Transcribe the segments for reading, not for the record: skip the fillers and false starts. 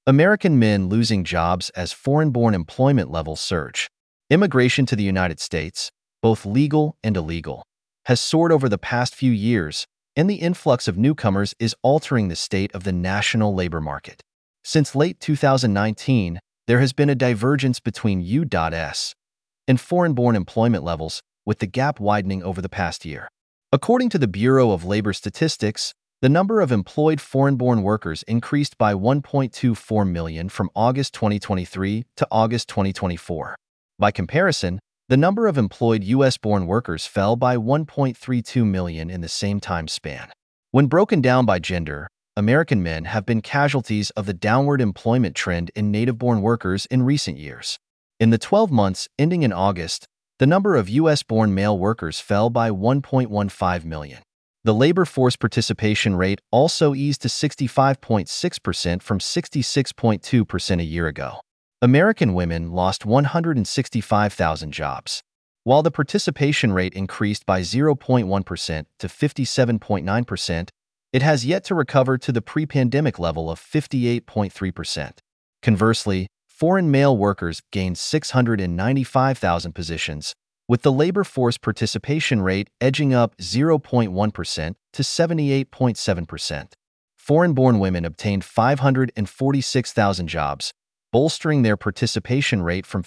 American men losing jobs as foreign-born employment levels surge. Immigration to the United States, both legal and illegal, has soared over the past few years, and the influx of newcomers is altering the state of the national labor market. Since late 2019, there has been a divergence between U.S. and foreign-born employment levels, with the gap widening over the past year. According to the Bureau of Labor Statistics, the number of employed foreign-born workers increased by 1.24 million from August 2023 to August 2024. By comparison, the number of employed U.S.-born workers fell by 1.32 million in the same time span. When broken down by gender, American men have been casualties of the downward employment trend in native-born workers in recent years. In the 12 months ending in August, the number of U.S.-born male workers fell by 1.15 million. The labor force participation rate also eased to 65.6% from 66.2% a year ago. American women lost 165,000 jobs. While the participation rate increased by 0.1% to 57.9%, it has yet to recover to the pre-pandemic level of 58.3%. Conversely, foreign male workers gained 695,000 positions, with the labor force participation rate edging up 0.1% to 78.7%. Foreign-born women obtained 546,000 jobs, bolstering their participation rate from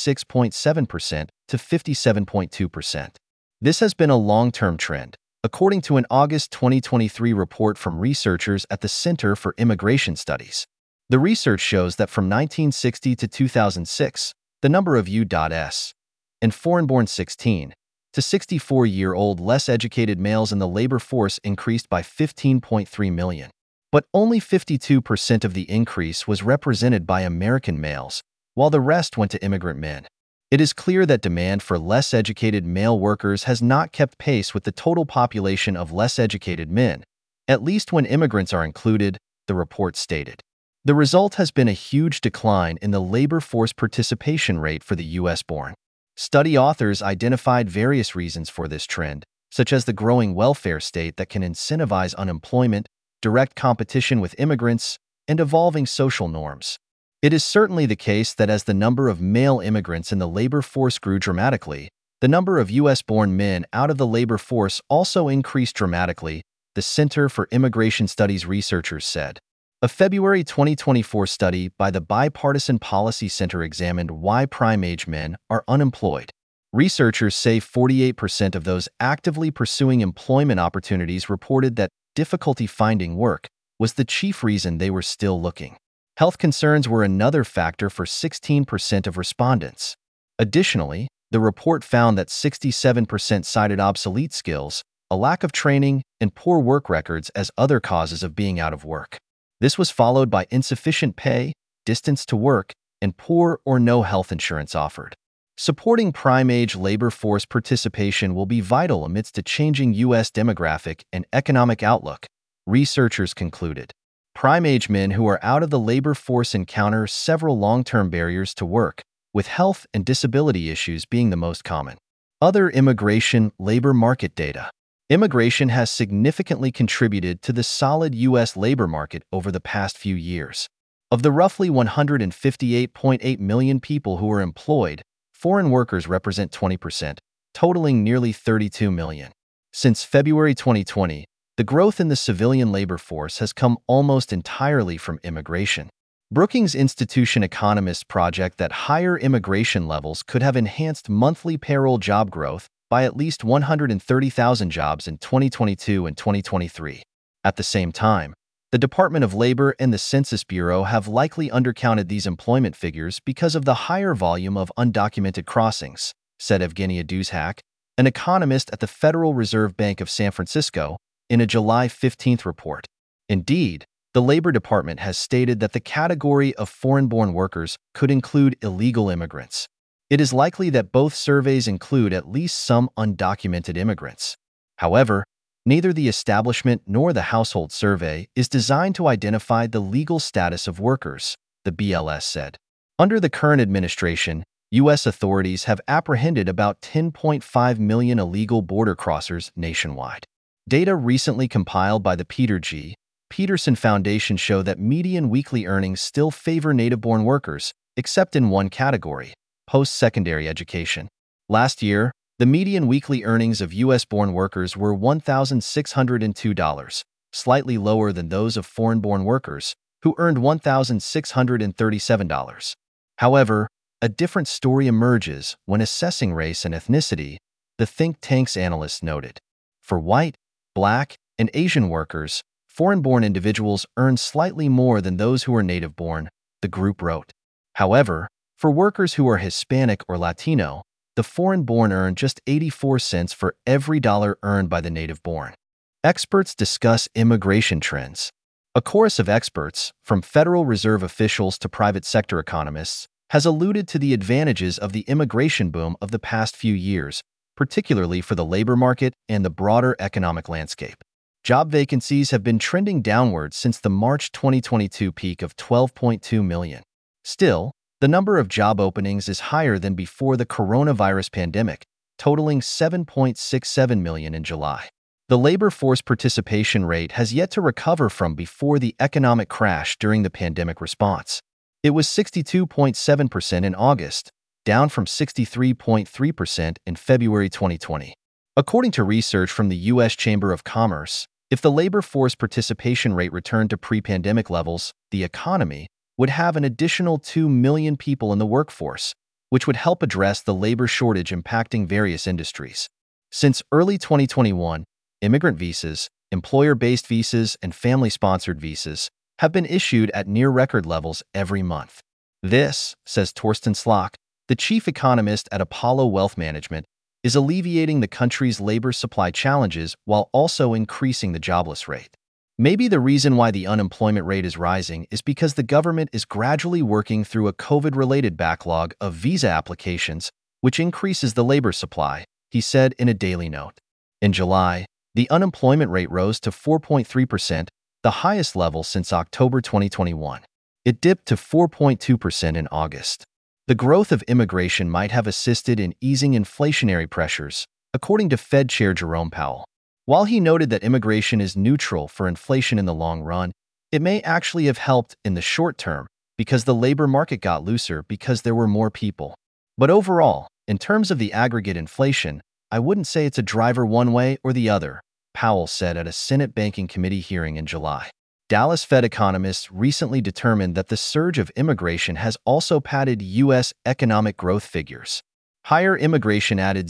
56.7% to 57.2%. This has been a long-term trend, according to an August 2023 report from researchers at the Center for Immigration Studies. The research shows that from 1960 to 2006, the number of U.S. and foreign-born 16 to 64-year-old less educated males in the labor force increased by 15.3 million. But only 52% of the increase was represented by American males, while the rest went to immigrant men. It is clear that demand for less educated male workers has not kept pace with the total population of less educated men, at least when immigrants are included, the report stated. The result has been a huge decline in the labor force participation rate for the U.S.-born. Study authors identified various reasons for this trend, such as the growing welfare state that can incentivize unemployment, direct competition with immigrants, and evolving social norms. It is certainly the case that as the number of male immigrants in the labor force grew dramatically, the number of U.S.-born men out of the labor force also increased dramatically, the Center for Immigration Studies researchers said. A February 2024 study by the Bipartisan Policy Center examined why prime-age men are unemployed. Researchers say 48% of those actively pursuing employment opportunities reported that difficulty finding work was the chief reason they were still looking. Health concerns were another factor for 16% of respondents. Additionally, the report found that 67% cited obsolete skills, a lack of training, and poor work records as other causes of being out of work. This was followed by insufficient pay, distance to work, and poor or no health insurance offered. Supporting prime-age labor force participation will be vital amidst a changing U.S. demographic and economic outlook, researchers concluded. Prime-age men who are out of the labor force encounter several long-term barriers to work, with health and disability issues being the most common. Other immigration labor market data. Immigration has significantly contributed to the solid U.S. labor market over the past few years. Of the roughly 158.8 million people who are employed, foreign workers represent 20%, totaling nearly 32 million. Since February 2020, the growth in the civilian labor force has come almost entirely from immigration. Brookings Institution economists project that higher immigration levels could have enhanced monthly payroll job growth by at least 130,000 jobs in 2022 and 2023. At the same time, the Department of Labor and the Census Bureau have likely undercounted these employment figures because of the higher volume of undocumented crossings, said Evgenia Duzhak, an economist at the Federal Reserve Bank of San Francisco, in a July 15 report. Indeed, the Labor Department has stated that the category of foreign-born workers could include illegal immigrants. It is likely that both surveys include at least some undocumented immigrants. However, neither the establishment nor the household survey is designed to identify the legal status of workers, the BLS said. Under the current administration, U.S. authorities have apprehended about 10.5 million illegal border crossers nationwide. Data recently compiled by the Peter G. Peterson Foundation show that median weekly earnings still favor native-born workers, except in one category: post-secondary education. Last year, the median weekly earnings of U.S.-born workers were $1,602, slightly lower than those of foreign-born workers, who earned $1,637. However, a different story emerges when assessing race and ethnicity, the think tank's analysts noted. For white, Black, and Asian workers, foreign-born individuals earn slightly more than those who are native-born, the group wrote. However, for workers who are Hispanic or Latino, the foreign-born earn just 84 cents for every dollar earned by the native-born. Experts discuss immigration trends. A chorus of experts, from Federal Reserve officials to private sector economists, has alluded to the advantages of the immigration boom of the past few years, particularly for the labor market and the broader economic landscape. Job vacancies have been trending downward since the March 2022 peak of 12.2 million. Still, the number of job openings is higher than before the coronavirus pandemic, totaling 7.67 million in July. The labor force participation rate has yet to recover from before the economic crash during the pandemic response. It was 62.7% in August, down from 63.3% in February 2020. According to research from the U.S. Chamber of Commerce, if the labor force participation rate returned to pre-pandemic levels, the economy would have an additional 2 million people in the workforce, which would help address the labor shortage impacting various industries. Since early 2021, immigrant visas, employer-based visas, and family-sponsored visas have been issued at near-record levels every month. This, says Torsten Slok, the chief economist at Apollo Wealth Management, is alleviating the country's labor supply challenges while also increasing the jobless rate. Maybe the reason why the unemployment rate is rising is because the government is gradually working through a COVID-related backlog of visa applications, which increases the labor supply, he said in a daily note. In July, the unemployment rate rose to 4.3%, the highest level since October 2021. It dipped to 4.2% in August. The growth of immigration might have assisted in easing inflationary pressures, according to Fed Chair Jerome Powell. While he noted that immigration is neutral for inflation in the long run, it may actually have helped in the short term because the labor market got looser because there were more people. But overall, in terms of the aggregate inflation, I wouldn't say it's a driver one way or the other, Powell said at a Senate Banking Committee hearing in July. Dallas Fed economists recently determined that the surge of immigration has also padded U.S. economic growth figures. Higher immigration added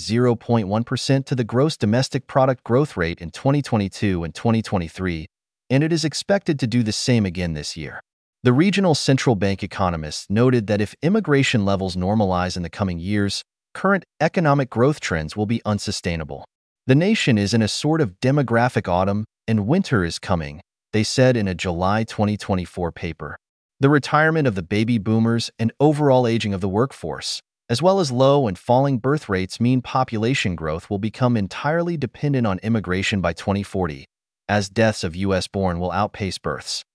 0.1% to the gross domestic product growth rate in 2022 and 2023, and it is expected to do the same again this year. The regional central bank economists noted that if immigration levels normalize in the coming years, current economic growth trends will be unsustainable. The nation is in a sort of demographic autumn, and winter is coming, they said in a July 2024 paper. The retirement of the baby boomers and overall aging of the workforce, as well as low and falling birth rates, mean population growth will become entirely dependent on immigration by 2040, as deaths of U.S.-born will outpace births.